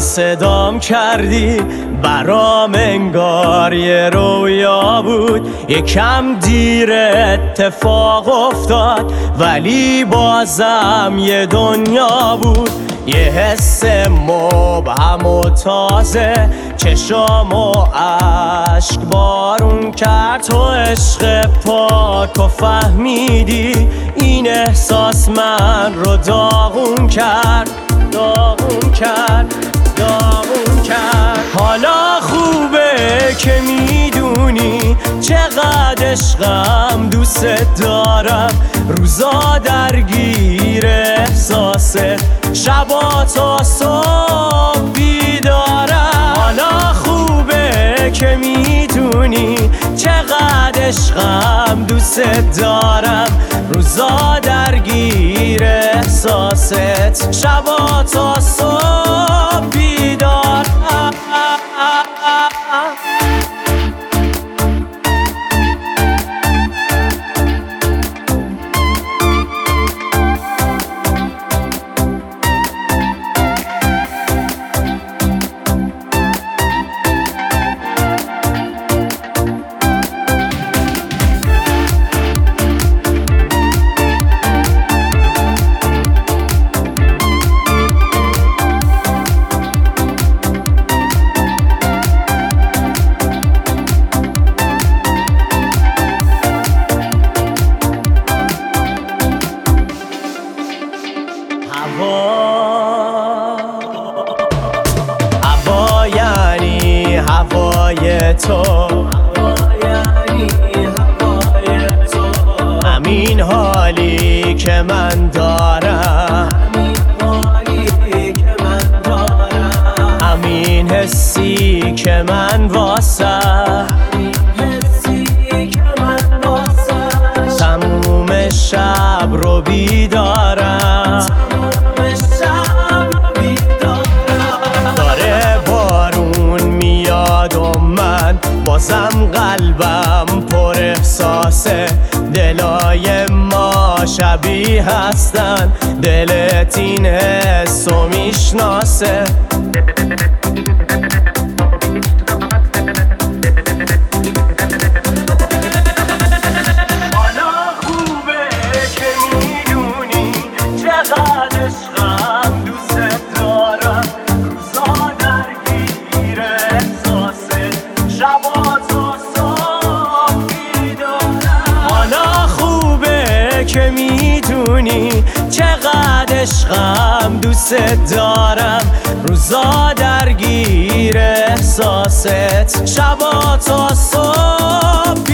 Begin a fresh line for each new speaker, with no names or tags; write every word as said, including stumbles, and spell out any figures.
صدام کردی برام انگار یه رویا بود، یکم دیر اتفاق افتاد ولی بازم یه دنیا بود. یه حس مبهم و تازه چشام و عشق بارون کرد. تو عشق پاک و فهمیدی این احساس من رو داغون کرد، داغون کرد، داغون کرد. حالا خوبه که میدونی چقدر عشقم دوست دارم، روزا درگیر احساست، شبا تا صبح بیدارم. حالا خوبه که میدونی چقدر عشقم دوست دارم، روزا درگیر احساست، شبا تا صبح بیدارم. هوا یعنی هوای تو، همین حالی که من دارم، همین حسی که من واسه تموم شب رو بیدارم. بازم قلبم پر احساسه، دلای ما شبیه هستن، دلت این حسو میشناسه. حالا خوبه که میدونی چقدر عشقم دوست دارم، روزا درگیر احساسه، شبا تا صبح بیدارم. حالا خوبه که میدونی چقدر عشقم دوست دارم، روزا درگیر احساست، شبا تا صبح